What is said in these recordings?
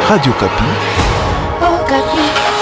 Radio Kapi. Oh, Kapi.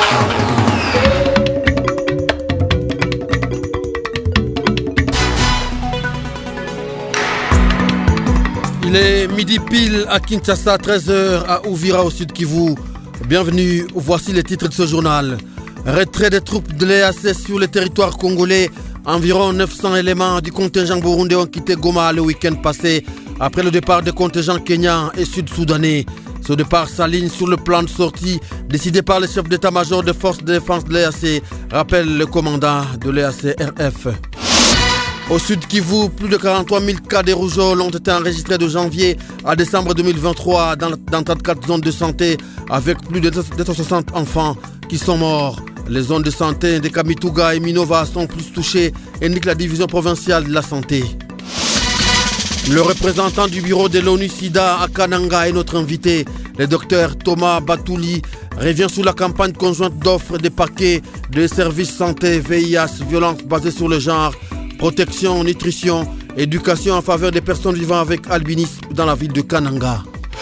Il est midi pile à Kinshasa, 13h à Uvira au sud Kivu. Bienvenue, voici les titres de ce journal. Retrait des troupes de l'EAC sur le territoire congolais. Environ 900 éléments du contingent burundais ont quitté Goma le week-end passé après le départ des contingents kenyans et sud-soudanais. Ce départ s'aligne sur le plan de sortie décidé par le chef d'état-major des forces de défense de l'EAC, rappelle le commandant de l'EAC-RF. Au sud Kivu, plus de 43 000 cas de rougeole ont été enregistrés de janvier à décembre 2023 dans 34 zones de santé avec plus de 260 enfants qui sont morts. Les zones de santé de Kamituga et Minova sont plus touchées, indique la division provinciale de la santé. Le représentant du bureau de l'ONU-SIDA à Kananga est notre invité. Le docteur Thomas Batouli revient sur la campagne conjointe d'offres de paquets de services santé, VIH, violence basée sur le genre, protection, nutrition, éducation en faveur des personnes vivant avec albinisme dans la ville de Kananga.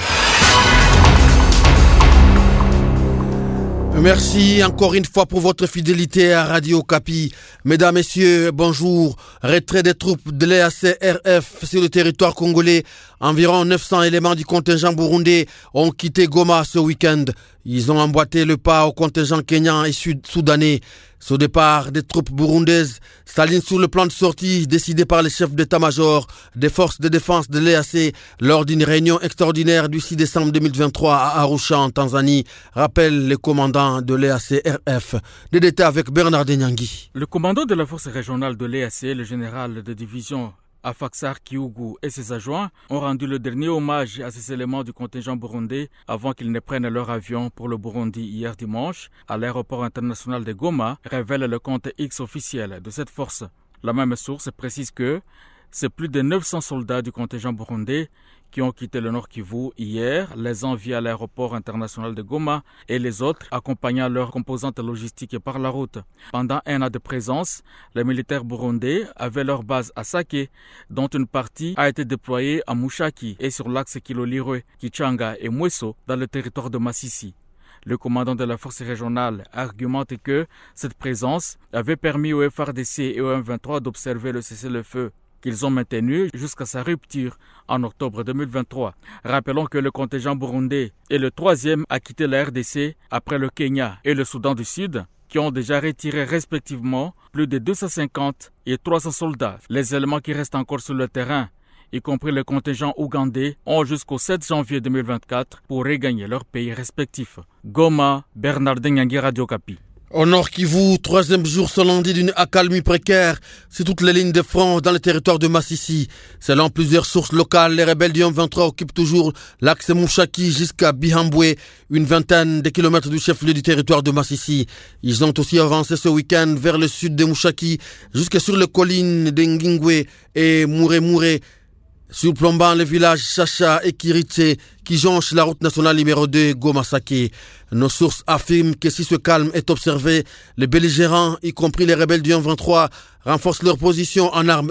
Merci encore une fois pour votre fidélité à Radio Kapi. Mesdames, Messieurs, bonjour. Retrait des troupes de l'EAC-RF sur le territoire congolais. Environ 900 éléments du contingent burundais ont quitté Goma ce week-end. Ils ont emboîté le pas au contingent kenyan et sud-soudanais. Ce départ des troupes burundaises s'aligne sur le plan de sortie décidé par le chef d'état-major des forces de défense de l'EAC lors d'une réunion extraordinaire du 6 décembre 2023 à Arusha en Tanzanie, rappelle le commandant de l'EAC-RF. Des détails avec Bernard Denyangui. Le commandant de la force régionale de l'EAC, le général de division Afaxar Kiugu et ses adjoints ont rendu le dernier hommage à ces éléments du contingent burundais avant qu'ils ne prennent leur avion pour le Burundi hier dimanche à l'aéroport international de Goma, révèle le compte X officiel de cette force. La même source précise que c'est plus de 900 soldats du contingent burundais qui ont quitté le Nord Kivu hier, les uns via l'aéroport international de Goma et les autres accompagnant leurs composantes logistiques par la route. Pendant un an de présence, les militaires burundais avaient leur base à Sake, dont une partie a été déployée à Mushaki et sur l'axe Kilolirwe, Kichanga et Mweso dans le territoire de Masisi. Le commandant de la force régionale argumente que cette présence avait permis au FARDC et au M23 d'observer le cessez-le-feu qu'ils ont maintenu jusqu'à sa rupture en octobre 2023. Rappelons que le contingent burundais est le troisième à quitter la RDC après le Kenya et le Soudan du Sud, qui ont déjà retiré respectivement plus de 250 et 300 soldats. Les éléments qui restent encore sur le terrain, y compris le contingent ougandais, ont jusqu'au 7 janvier 2024 pour regagner leur pays respectif. Goma, Bernard Denyangui, Radio Kapi. Au Nord Kivu, troisième jour ce lundi d'une accalmie précaire sur toutes les lignes de front dans le territoire de Masisi. Selon plusieurs sources locales, les rebelles du M23 occupent toujours l'axe Mushaki jusqu'à Bihambwe, une vingtaine de kilomètres du chef-lieu du territoire de Masisi. Ils ont aussi avancé ce week-end vers le sud de Mushaki, jusque sur les collines de Ngingwe et Mure, surplombant les villages Chacha et Kiritse qui jonchent la route nationale numéro 2 Goma-Sake. Nos sources affirment que si ce calme est observé, les belligérants, y compris les rebelles du M23, renforcent leur position en armes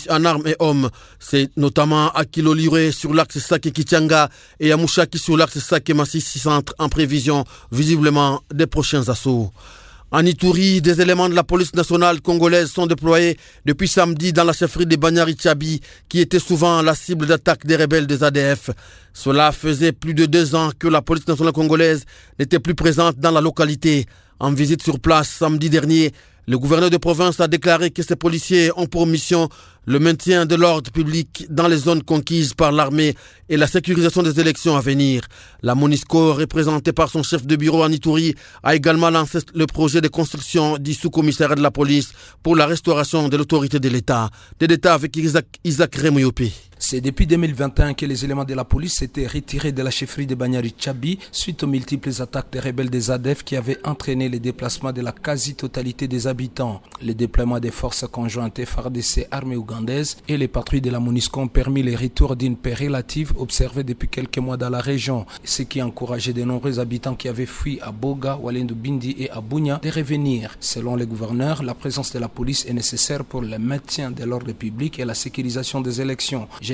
et hommes. C'est notamment à Kilolirwe sur l'axe Sake-Kichanga et à Mushaki sur l'axe Sake-Masisi-Centre en prévision visiblement des prochains assauts. En Ituri, des éléments de la police nationale congolaise sont déployés depuis samedi dans la chefferie de Banyari-Tchabi, qui était souvent la cible d'attaque des rebelles des ADF. Cela faisait plus de 2 ans que la police nationale congolaise n'était plus présente dans la localité. En visite sur place samedi dernier, le gouverneur de province a déclaré que ces policiers ont pour mission le maintien de l'ordre public dans les zones conquises par l'armée et la sécurisation des élections à venir. La MONUSCO, représentée par son chef de bureau en Ituri, a également lancé le projet de construction du sous-commissariat de la police pour la restauration de l'autorité de l'État. Des détails avec Isaac Remoyopé. C'est depuis 2021 que les éléments de la police s'étaient retirés de la chefferie de Banyari-Tchabi suite aux multiples attaques des rebelles des ADF qui avaient entraîné le déplacement de la quasi-totalité des habitants. Le déploiement des forces conjointes FARDC, armée ougandaise et les patrouilles de la MONUSCO ont permis le retour d'une paix relative observée depuis quelques mois dans la région, ce qui a encouragé de nombreux habitants qui avaient fui à Boga, Walendu Bindi et à Bunia de revenir. Selon le gouverneur, la présence de la police est nécessaire pour le maintien de l'ordre public et la sécurisation des élections.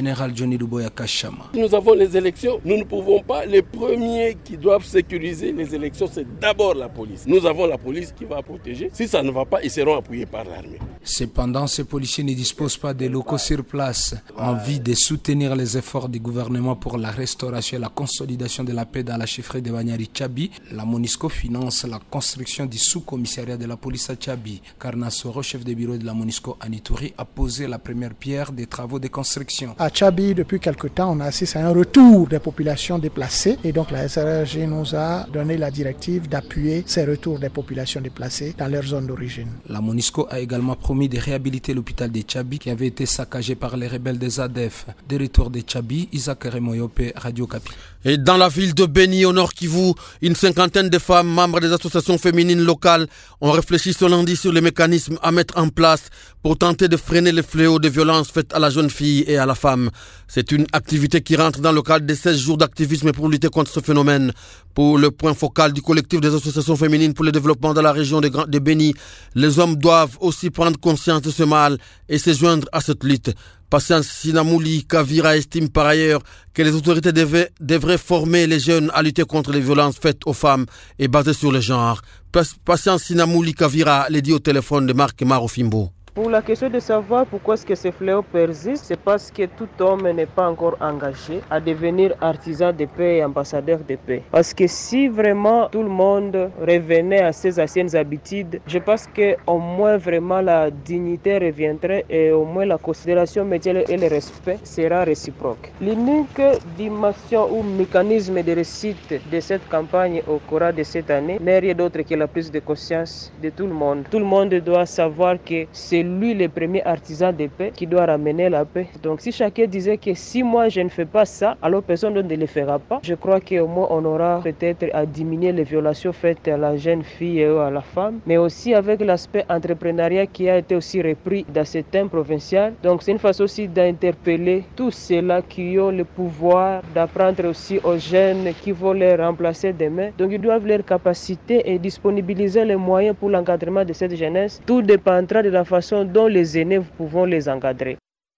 Général Johnny Luboya Kachama. Nous avons les élections, nous ne pouvons pas. Les premiers qui doivent sécuriser les élections, c'est d'abord la police. Nous avons la police qui va protéger. Si ça ne va pas, ils seront appuyés par l'armée. Cependant, ces policiers ne disposent pas de locaux sur place. En vue de soutenir les efforts du gouvernement pour la restauration et la consolidation de la paix dans la chefferie de Banyari-Tchabi, la MONUSCO finance la construction du sous-commissariat de la police à Tchabi. Karnasoro, chef de bureau de la MONUSCO à Ituri, a posé la première pierre des travaux de construction. À Tchabi, depuis quelque temps, on assiste à un retour des populations déplacées et donc la SRG nous a donné la directive d'appuyer ces retours des populations déplacées dans leur zone d'origine. La MONUSCO a également promis de réhabiliter l'hôpital de Tchabi qui avait été saccagé par les rebelles des ADF. De retour de Tchabi, Isaac Remoyope, Radio Kapi. Et dans la ville de Beni, au Nord Kivu, une cinquantaine de femmes membres des associations féminines locales ont réfléchi ce lundi sur les mécanismes à mettre en place pour tenter de freiner les fléaux de violences faites à la jeune fille et à la femme. C'est une activité qui rentre dans le cadre des 16 jours d'activisme pour lutter contre ce phénomène. Pour le point focal du collectif des associations féminines pour le développement de la région de Beni, les hommes doivent aussi prendre conscience de ce mal et se joindre à cette lutte. Patience Sinamouli Kavira estime par ailleurs que les autorités devraient former les jeunes à lutter contre les violences faites aux femmes et basées sur le genre. Patience Sinamouli Kavira l'a dit au téléphone de Marc Marofimbo. Pour la question de savoir pourquoi est-ce que ces fléaux persistent, c'est parce que tout homme n'est pas encore engagé à devenir artisan de paix et ambassadeur de paix. Parce que si vraiment tout le monde revenait à ses anciennes habitudes, je pense qu'au moins vraiment la dignité reviendrait et au moins la considération mutuelle et le respect sera réciproque. L'unique dimension ou mécanisme de réussite de cette campagne au cours de cette année n'est rien d'autre que la prise de conscience de tout le monde. Tout le monde doit savoir que c'est lui le premier artisan de paix qui doit ramener la paix. Donc si chacun disait que si moi je ne fais pas ça, alors personne ne le fera pas. Je crois qu'au moins on aura peut-être à diminuer les violations faites à la jeune fille et à la femme, mais aussi avec l'aspect entrepreneuriat qui a été aussi repris dans ce thème provincial. Donc c'est une façon aussi d'interpeller tous ceux-là qui ont le pouvoir d'apprendre aussi aux jeunes qui vont les remplacer demain. Donc ils doivent leur capacité et disponibiliser les moyens pour l'encadrement de cette jeunesse. Tout dépendra de la façon dont les aînés pouvons les encadrer.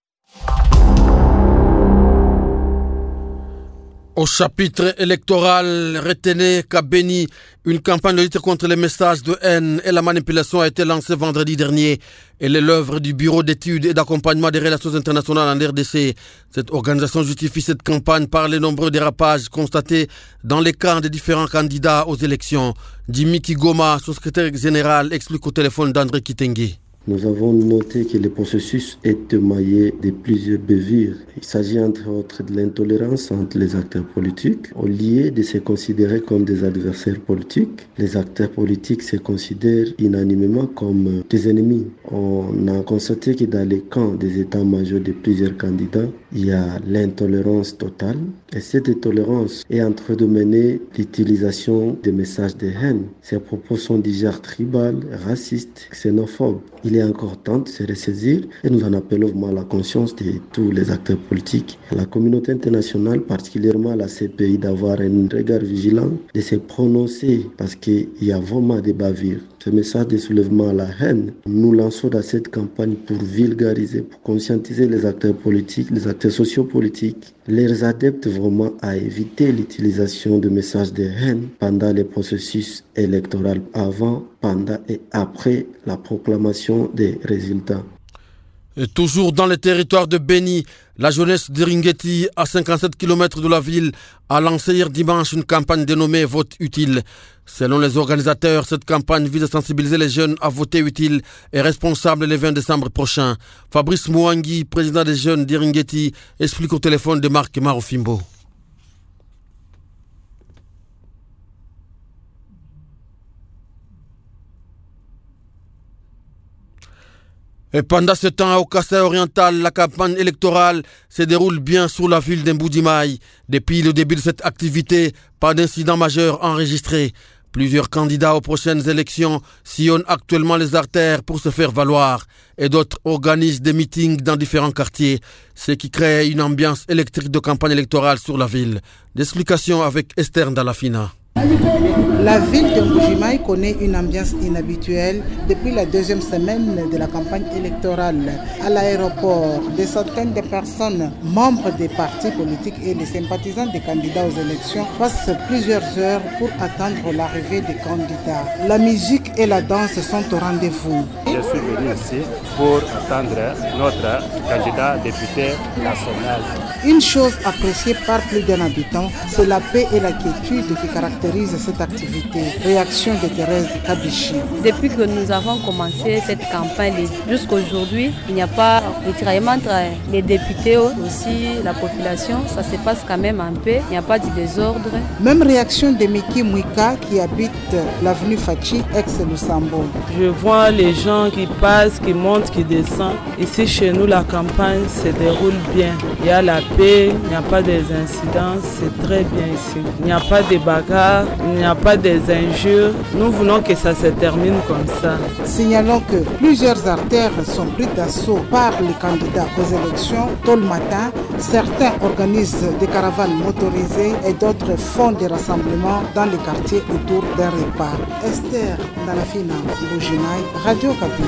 Au chapitre électoral, retenez qu'à Beni, une campagne de lutte contre les messages de haine et la manipulation a été lancée vendredi dernier. Elle est l'œuvre du Bureau d'études et d'accompagnement des relations internationales en RDC. Cette organisation justifie cette campagne par les nombreux dérapages constatés dans les camps des différents candidats aux élections. Jimmy Kigoma, son secrétaire général, explique au téléphone d'André Kitenge. Nous avons noté que le processus est émaillé de plusieurs bavures. Il s'agit entre autres de l'intolérance entre les acteurs politiques. Au lieu de se considérer comme des adversaires politiques, les acteurs politiques se considèrent unanimement comme des ennemis. On a constaté que dans les camps des états-majors de plusieurs candidats, il y a l'intolérance totale. Et cette intolérance est entredomainée d'utilisation des messages de haine. Ces propos sont du genre tribal, raciste, xénophobe. Il est encore temps de se ressaisir et nous en appelons à la conscience de tous les acteurs politiques, à la communauté internationale, particulièrement à la CPI, d'avoir un regard vigilant, de se prononcer parce qu'il y a vraiment des bavures. Ce message de soulèvement à la haine, nous lançons dans cette campagne pour vulgariser, pour conscientiser les acteurs politiques, les acteurs sociopolitiques, les adeptes vraiment à éviter l'utilisation de messages de haine pendant les processus électoraux, avant, pendant et après la proclamation des résultats. Et toujours dans le territoire de Beni, la jeunesse de Ringeti, à 57 km de la ville, a lancé hier dimanche une campagne dénommée Vote utile. Selon les organisateurs, cette campagne vise à sensibiliser les jeunes à voter utile et responsable le 20 décembre prochain. Fabrice Mouangui, président des jeunes de Ringeti, explique au téléphone de Marc Marofimbo. Et pendant ce temps, au Kasaï oriental, la campagne électorale se déroule bien sur la ville d'Mboudimaï. Depuis le début de cette activité, pas d'incident majeur enregistré. Plusieurs candidats aux prochaines élections sillonnent actuellement les artères pour se faire valoir. Et d'autres organisent des meetings dans différents quartiers, ce qui crée une ambiance électrique de campagne électorale sur la ville. D'explications avec Esther Ndalafina. La ville de Mbuji-Mayi connaît une ambiance inhabituelle depuis la deuxième semaine de la campagne électorale. À l'aéroport, des centaines de personnes, membres des partis politiques et des sympathisants des candidats aux élections, passent plusieurs heures pour attendre l'arrivée des candidats. La musique et la danse sont au rendez-vous. Je suis venu ici pour attendre notre candidat député national. Une chose appréciée par plus d'un habitant, c'est la paix et la quiétude qui caractérisent cette activité. Réaction de Thérèse Kabichi. Depuis que nous avons commencé cette campagne jusqu'à aujourd'hui, il n'y a pas de tiraillement entre les députés aussi, la population. Ça se passe quand même en paix, il n'y a pas de désordre. Même réaction de Miki Mouika qui habite l'avenue Fachi, ex-Lusambo. Je vois les gens qui passent, qui montent, qui descendent. Ici chez nous, la campagne se déroule bien. Il y a la paix, il n'y a pas des incidents, c'est très bien ici. Il n'y a pas de bagarres, il n'y a pas des injures. Nous voulons que ça se termine comme ça. Signalons que plusieurs artères sont prises d'assaut par les candidats aux élections tôt le matin. Certains organisent des caravanes motorisées et d'autres font des rassemblements dans les quartiers autour d'un repas. Esther Dalafina, Mbuji-Mayi, Radio Okapi.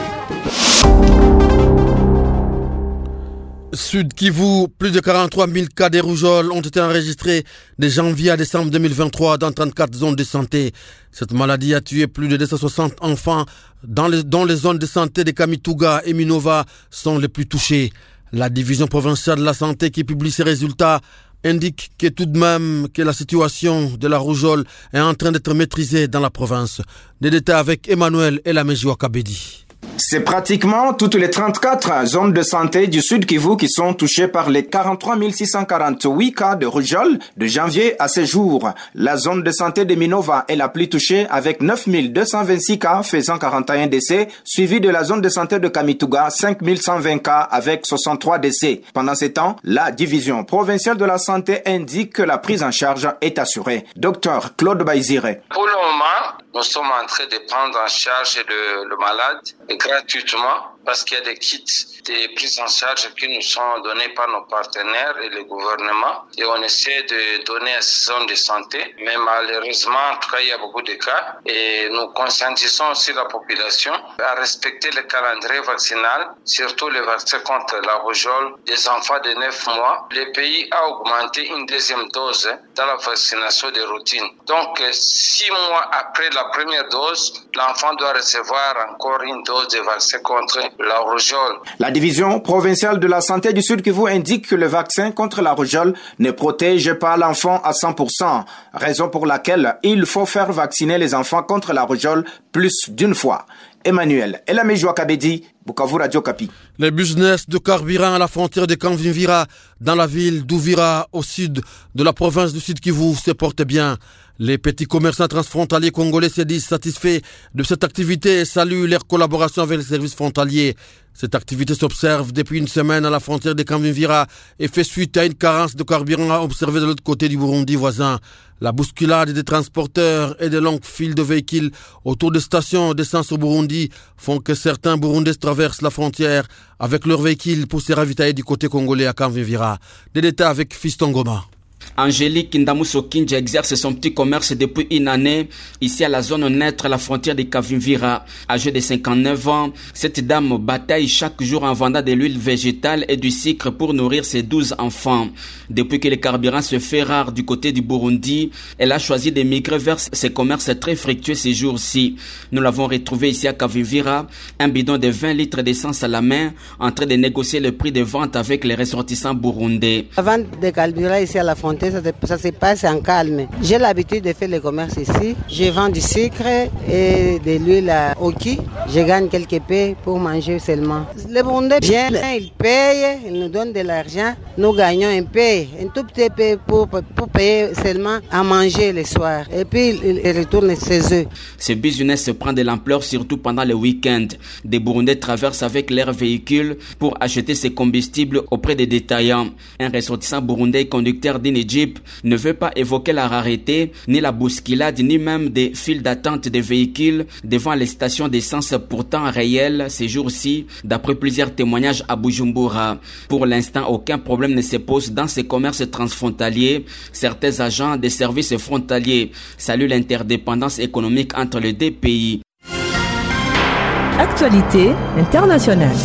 Sud Kivu, plus de 43 000 cas de rougeole ont été enregistrés de janvier à décembre 2023 dans 34 zones de santé. Cette maladie a tué plus de 260 enfants dont les zones de santé de Kamituga et Minova sont les plus touchées. La division provinciale de la santé qui publie ces résultats indique que tout de même que la situation de la rougeole est en train d'être maîtrisée dans la province. Des détails avec Emmanuel Elamejiwa Kabedi. C'est pratiquement toutes les 34 zones de santé du Sud Kivu qui sont touchées par les 43 648 cas de rougeole de janvier à ce jour. La zone de santé de Minova est la plus touchée avec 9 226 cas faisant 41 décès, suivi de la zone de santé de Kamituga, 5 120 cas avec 63 décès. Pendant ce temps, la division provinciale de la santé indique que la prise en charge est assurée. Docteur Claude Baizire. Pour le moment, nous sommes en train de prendre en charge le malade gratuitement parce qu'il y a des kits de prise en charge qui nous sont donnés par nos partenaires et le gouvernement et on essaie de donner à ces zones de santé. Mais malheureusement, en tout cas, il y a beaucoup de cas et nous conscientisons aussi la population à respecter le calendrier vaccinal, surtout le vaccin contre la rougeole des enfants de 9 mois. Le pays a augmenté une deuxième dose dans la vaccination de routine. Donc, 6 mois après la première dose, l'enfant doit recevoir encore une dose de vaccin contre la rougeole. La division provinciale de la santé du Sud Kivu indique que le vaccin contre la rougeole ne protège pas l'enfant à 100%, raison pour laquelle il faut faire vacciner les enfants contre la rougeole plus d'une fois. Emmanuel Elamejiwa Kabedi, Bukavu, Radio Okapi. Les business de carburant à la frontière de Kamvimvira, dans la ville d'Ouvira, au sud de la province du Sud Kivu, se portent bien. Les petits commerçants transfrontaliers congolais se disent satisfaits de cette activité et saluent leur collaboration avec les services frontaliers. Cette activité s'observe depuis une semaine à la frontière de Kamvimvira et fait suite à une carence de carburant observée de l'autre côté du Burundi voisin. La bousculade des transporteurs et des longues files de véhicules autour des stations d'essence au Burundi font que certains Burundais traversent la frontière avec leurs véhicules pour se ravitailler du côté congolais à Kamvimvira. Des détails avec Fiston Goma. Angélique Ndamuso Kinja exerce son petit commerce depuis une année ici à la zone neutre à la frontière de Kavimvira. Âgée de 59 ans, cette dame bataille chaque jour en vendant de l'huile végétale et du sucre pour nourrir ses 12 enfants. Depuis que le carburant se fait rare du côté du Burundi, elle a choisi de migrer vers ces commerces très fructueux ces jours-ci. Nous l'avons retrouvé ici à Kavimvira, un bidon de 20 litres d'essence à la main, en train de négocier le prix de vente avec les ressortissants burundais. La vente de carburant ici à la frontière, ça se passe en calme. J'ai l'habitude de faire le commerce ici. Je vends du sucre et de l'huile à Oki. Je gagne quelques peu pour manger seulement. Les Burundais viennent, ils payent, ils nous donnent de l'argent. Nous gagnons un tout petit peu pour payer seulement à manger le soir. Et puis ils retournent chez eux. Ce business prend de l'ampleur surtout pendant le week-end. Des Burundais traversent avec leurs véhicules pour acheter ces combustibles auprès des détaillants. Un ressortissant burundais conducteur d'une Jeep ne veut pas évoquer la rareté, ni la bousculade, ni même des files d'attente des véhicules devant les stations d'essence pourtant réelle ces jours-ci, d'après plusieurs témoignages à Bujumbura. Pour l'instant, aucun problème ne se pose dans ces commerces transfrontaliers. Certains agents des services frontaliers saluent l'interdépendance économique entre les deux pays. Actualité internationale.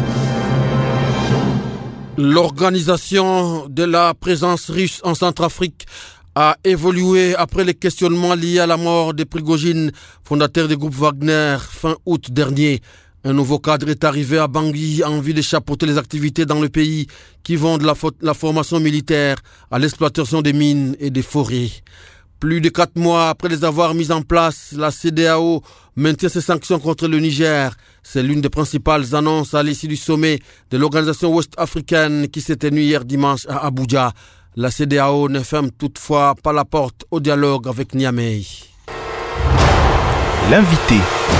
L'organisation de la présence russe en Centrafrique a évolué après les questionnements liés à la mort de Prigojine, fondateur du groupe Wagner, fin août dernier. Un nouveau cadre est arrivé à Bangui en vue de chapeauter les activités dans le pays qui vont de la formation militaire à l'exploitation des mines et des forêts. Plus de 4 mois après les avoir mis en place, la CEDEAO maintient ses sanctions contre le Niger. C'est l'une des principales annonces à l'issue du sommet de l'organisation ouest-africaine qui s'est tenu hier dimanche à Abuja. La CEDEAO ne ferme toutefois pas la porte au dialogue avec Niamey. L'invité.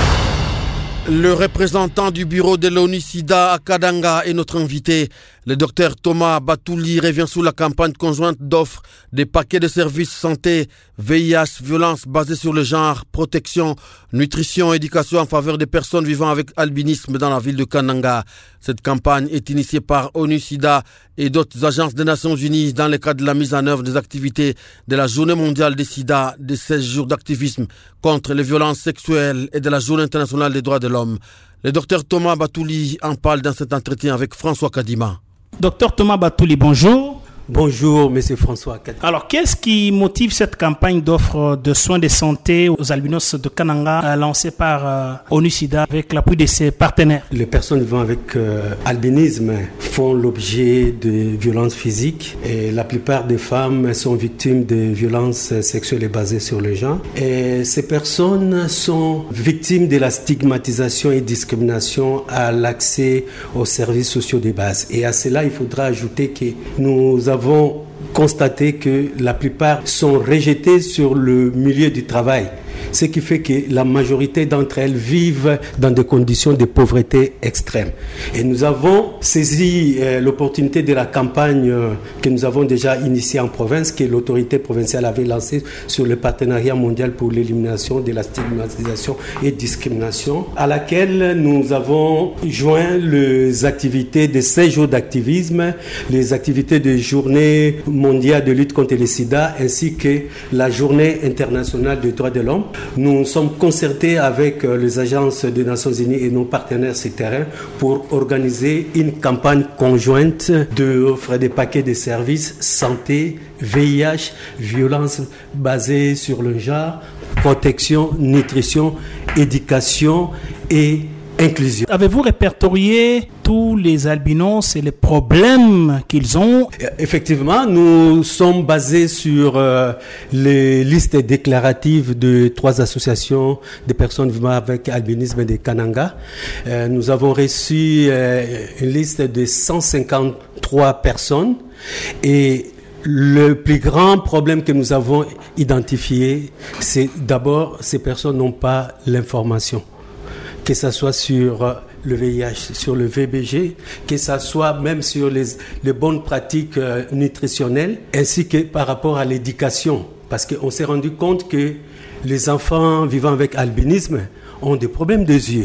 Le représentant du bureau de l'ONU-SIDA à Kadanga est notre invité. Le docteur Thomas Batouli revient sous la campagne conjointe d'offres des paquets de services santé, VIH, violence basée sur le genre, protection, nutrition, éducation en faveur des personnes vivant avec albinisme dans la ville de Kananga. Cette campagne est initiée par ONU-SIDA et d'autres agences des Nations Unies dans le cadre de la mise en œuvre des activités de la Journée mondiale des SIDA, des 16 jours d'activisme contre les violences sexuelles et de la Journée internationale des droits de l'homme. Le docteur Thomas Batouli en parle dans cet entretien avec François Kadima. Docteur Thomas Batouli, bonjour. Bonjour, monsieur François Kadima. Alors, qu'est-ce qui motive cette campagne d'offres de soins de santé aux albinos de Kananga lancée par ONU-SIDA avec l'appui de ses partenaires? Les personnes vivant avec albinisme font l'objet de violences physiques et la plupart des femmes sont victimes de violences sexuelles basées sur le genre. Et ces personnes sont victimes de la stigmatisation et discrimination à l'accès aux services sociaux de base. Et à cela, il faudra ajouter que nous avons constaté que la plupart sont rejetées sur le milieu du travail, ce qui fait que la majorité d'entre elles vivent dans des conditions de pauvreté extrême. Et nous avons saisi l'opportunité de la campagne que nous avons déjà initiée en province, que l'autorité provinciale avait lancée sur le partenariat mondial pour l'élimination de la stigmatisation et discrimination, à laquelle nous avons joint les activités de 16 jours d'activisme, les activités de journée mondiale de lutte contre le sida, ainsi que la journée internationale des droits de l'homme. Nous sommes concertés avec les agences des Nations Unies et nos partenaires sur terrain pour organiser une campagne conjointe d'offre des paquets de services santé, VIH, violence basée sur le genre, protection, nutrition, éducation et inclusion. Avez-vous répertorié tous les albinos et les problèmes qu'ils ont? Effectivement, nous sommes basés sur les listes déclaratives de 3 associations de personnes vivant avec albinisme de Kananga. Nous avons reçu une liste de 153 personnes et le plus grand problème que nous avons identifié, c'est d'abord ces personnes n'ont pas l'information, que ce soit sur le VIH, sur le VBG, que ce soit même sur les bonnes pratiques nutritionnelles, ainsi que par rapport à l'éducation. Parce qu'on s'est rendu compte que les enfants vivant avec albinisme ont des problèmes de yeux.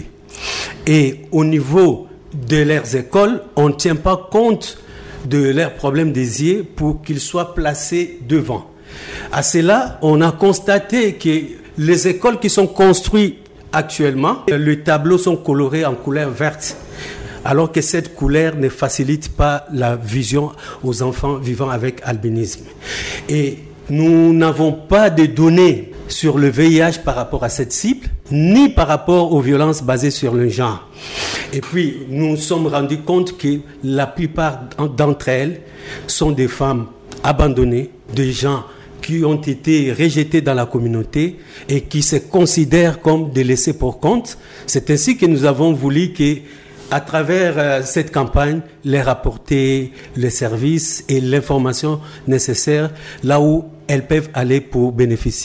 Et au niveau de leurs écoles, on ne tient pas compte de leurs problèmes des yeux pour qu'ils soient placés devant. À cela, on a constaté que les écoles qui sont construites actuellement, les tableaux sont colorés en couleur verte, alors que cette couleur ne facilite pas la vision aux enfants vivant avec albinisme. Et nous n'avons pas de données sur le VIH par rapport à cette cible, ni par rapport aux violences basées sur le genre. Et puis, nous nous sommes rendus compte que la plupart d'entre elles sont des femmes abandonnées, des gens qui ont été rejetés dans la communauté et qui se considèrent comme des laissés pour compte. C'est ainsi que nous avons voulu que, à travers cette campagne, leur apporter les services et l'information nécessaire là où elles peuvent aller pour bénéficier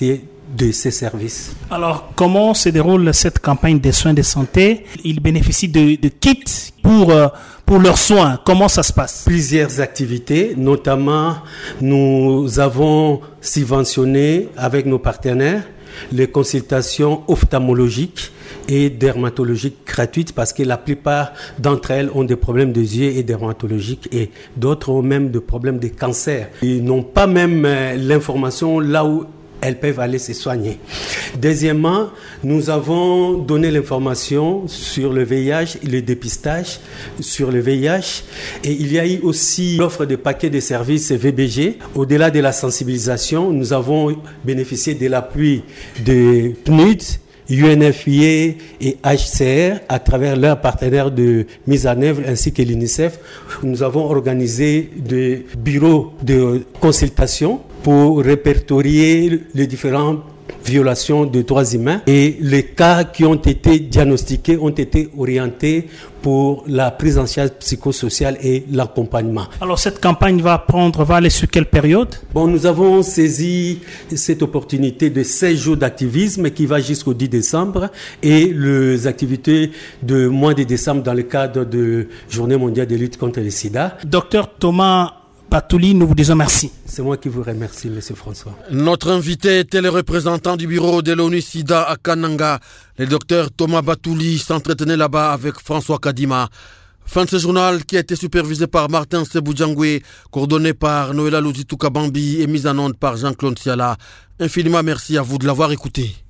de ces services. Alors, comment se déroule cette campagne des soins de santé? Ils bénéficient de kits pour leurs soins. Comment ça se passe? Plusieurs activités, notamment nous avons subventionné avec nos partenaires les consultations ophtalmologiques et dermatologiques gratuites parce que la plupart d'entre elles ont des problèmes de yeux et dermatologiques et d'autres ont même des problèmes de cancer. Ils n'ont pas même l'information là où elles peuvent aller se soigner. Deuxièmement, nous avons donné l'information sur le VIH et le dépistage sur le VIH. Et il y a eu aussi l'offre de paquets de services VBG. Au-delà de la sensibilisation, nous avons bénéficié de l'appui de PNUD, UNFPA et HCR à travers leurs partenaires de mise en œuvre ainsi que l'UNICEF. Nous avons organisé des bureaux de consultation pour répertorier les différentes violations de droits humains et les cas qui ont été diagnostiqués ont été orientés pour la prise en charge psychosociale et l'accompagnement. Alors cette campagne va aller sur quelle période? Nous avons saisi cette opportunité de 16 jours d'activisme qui va jusqu'au 10 décembre et les activités de mois de décembre dans le cadre de Journée mondiale de lutte contre le sida. Docteur Thomas Batouli, nous vous disons merci. C'est moi qui vous remercie, Monsieur François. Notre invité était le représentant du bureau de l'ONU-SIDA à Kananga. Le docteur Thomas Batouli s'entretenait là-bas avec François Kadima. Fin de ce journal qui a été supervisé par Martin Seboudjangwe, coordonné par Noëlla Luzitou Kabambi et mis en onde par Jean-Claude Siala. Infiniment merci à vous de l'avoir écouté.